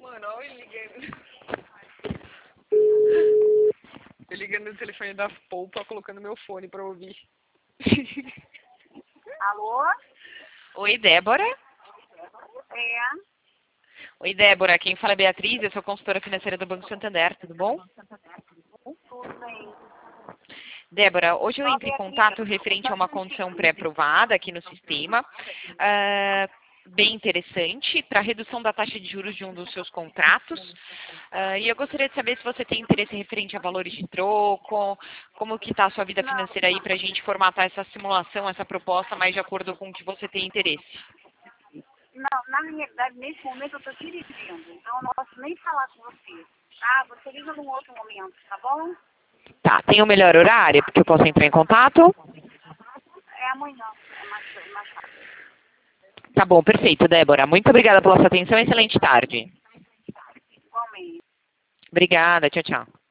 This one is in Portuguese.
Mano, olha ele ligando. Eu ligando no telefone da polpa, colocando meu fone pra ouvir. Alô? Oi, Débora. É. Oi, Débora. Quem fala é Beatriz, eu sou consultora financeira do Banco Santander, tudo bom? Tudo bem. Débora, hoje eu entro em contato referente a uma condição pré-aprovada aqui no sistema, bem interessante, para redução da taxa de juros de um dos seus contratos. E eu gostaria de saber se você tem interesse referente a valores de troco, como que está a sua vida financeira aí para a gente formatar essa simulação, essa proposta mais de acordo com o que você tem interesse. Não, na realidade, nesse momento eu estou dirigindo, então eu não posso nem falar com você. Tá? Você liga num outro momento, tá bom? Tá, tem o melhor horário que eu posso entrar em contato? É amanhã, é mais fácil. Tá bom, perfeito, Débora. Muito obrigada pela sua atenção e excelente tarde. Igualmente. Obrigada, tchau, tchau.